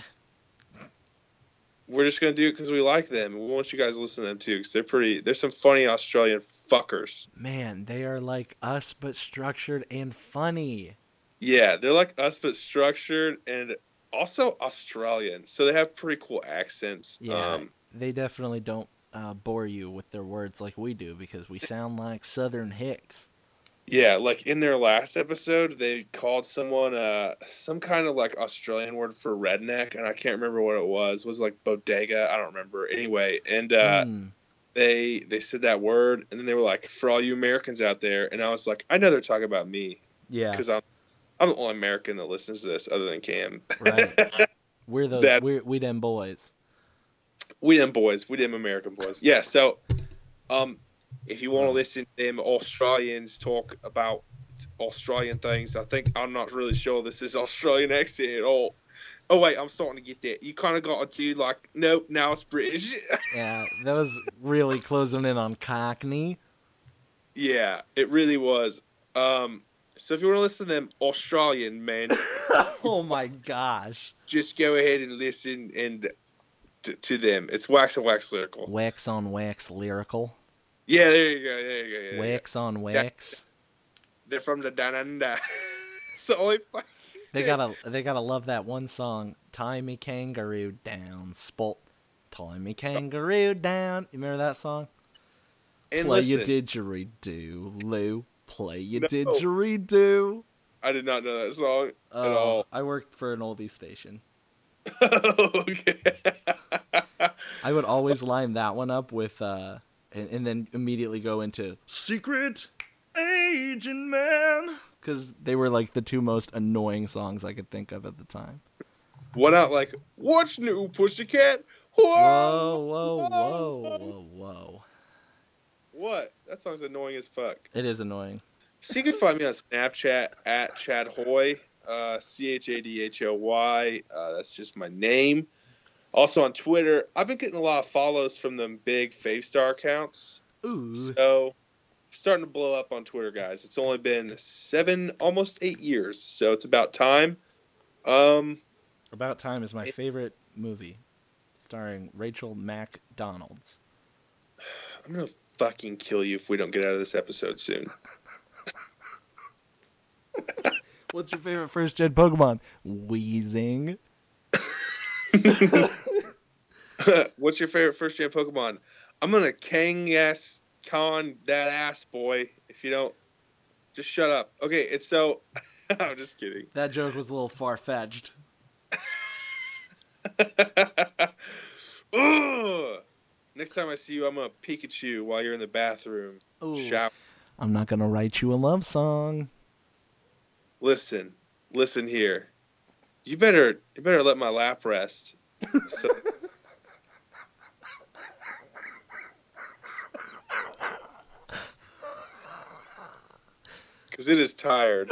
we're just gonna do it because we like them. We want you guys to listen to them too, because they're pretty. There's some funny Australian fuckers. Man, they are like us but structured and funny. Yeah, they're like us but structured and also Australian, so they have pretty cool accents. Yeah, um, they definitely don't uh, bore you with their words like we do, because we sound like Southern hicks. Yeah, like in their last episode, they called someone uh, some kind of like Australian word for redneck, and I can't remember what it was. It was like bodega, I don't remember. Anyway, and uh, mm. they they said that word, and then they were like, "For all you Americans out there," and I was like, "I know they're talking about me." Yeah, because I'm I'm the only American that listens to this, other than Cam. Right. We're the that, we're, we them boys. We them boys. We them American boys. Yeah. So, um. If you want to listen to them Australians talk about Australian things, I think I'm not really sure this is Australian accent at all. Oh, wait, I'm starting to get that. You kind of got to do like, nope, now it's British. Yeah, that was really closing in on Cockney. Yeah, it really was. Um, so if you want to listen to them Australian, man. Oh, my gosh. Just go ahead and listen and t- to them. It's Wax and Wax Lyrical. Wax on Wax Lyrical. Yeah, there you go. There you go. Yeah, wax yeah. on wax. They're from the down under. So they gotta, they gotta love that one song. Tie me kangaroo down, spot. Tie me kangaroo down. You remember that song? And Play listen, your didgeridoo, Lou. Play your no, didgeridoo. I did not know that song uh, at all. I worked for an oldie station. Okay. I would always line that one up with. Uh, And, and then immediately go into Secret Agent Man, because they were like the two most annoying songs I could think of at the time. What out like, what's new, Pussycat? Whoa, whoa, whoa, whoa, whoa, whoa. What? That song's annoying as fuck. It is annoying. So you can find me on Snapchat at Chad Hoy, uh, C H A D H O Y. Uh, that's just my name. Also on Twitter, I've been getting a lot of follows from them big Fave Star accounts. Ooh. So, starting to blow up on Twitter, guys. It's only been seven, almost eight years, so it's about time. Um, About Time is my it, favorite movie, starring Rachel McDonald's. I'm gonna fucking kill you if we don't get out of this episode soon. What's your favorite first gen Pokemon? Weezing. What's your favorite first gen Pokemon? I'm gonna Kang ass con that ass boy. If you don't, just shut up. Okay, it's so. I'm just kidding. That joke was a little far fetched. Next time I see you, I'm gonna Pikachu while you're in the bathroom. Ooh. Shower. I'm not gonna write you a love song. Listen, listen here. You better, you better let my lap rest. So, because it is tired.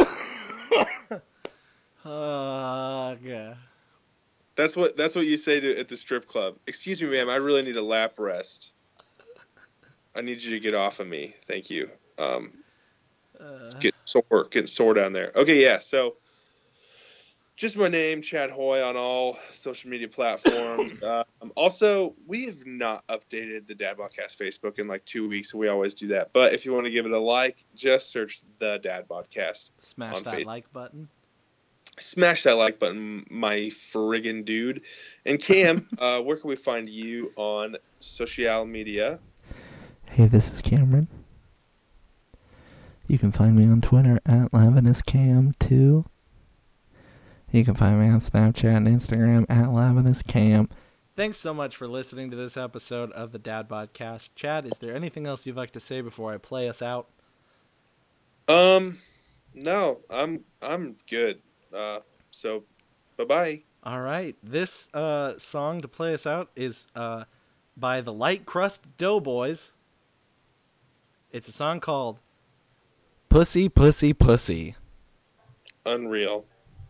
Oh, okay. That's what that's what you say to at the strip club. Excuse me, ma'am. I really need a lap rest. I need you to get off of me. Thank you. Um, uh, get sore, getting sore down there. Okay, yeah. So. Just my name, Chad Hoy, on all social media platforms. um, also, we have not updated the Dad Podcast Facebook in like two weeks, so we always do that. But if you want to give it a like, just search the Dad Podcast. Smash that Facebook. Like button. Smash that like button, my friggin' dude. And Cam, uh, where can we find you on social media? Hey, this is Cameron. You can find me on Twitter at LavinusCam two. You can find me on Snapchat and Instagram at LavinusCam. Thanks so much for listening to this episode of the Dad Podcast. Chad, is there anything else you'd like to say before I play us out? Um, no, I'm I'm good. Uh, so bye bye. All right, this uh song to play us out is uh by the Light Crust Doughboys. It's a song called "Pussy, Pussy, Pussy." unreal.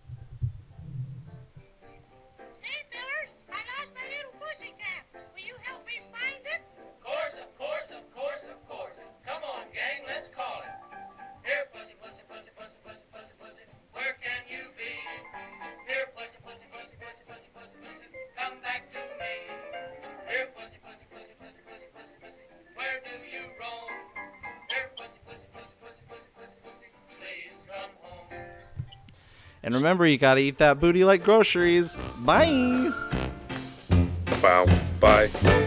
Say, fellas, I lost my little pussy cat. Will you help me find it? Of course, of course, of course, of course. Come on, gang, let's call it. Here, pussy, pussy, pussy, pussy, pussy, pussy, pussy. Where can you be? Here, pussy, pussy, pussy, pussy, pussy, pussy, pussy. Come back to me. Here, pussy, pussy, pussy, pussy, pussy, pussy, pussy. Where do you roam? Here, pussy, pussy, pussy, pussy, pussy, pussy, pussy. Please come home. And remember, you gotta eat that booty like groceries. Bye. Wow. Bye.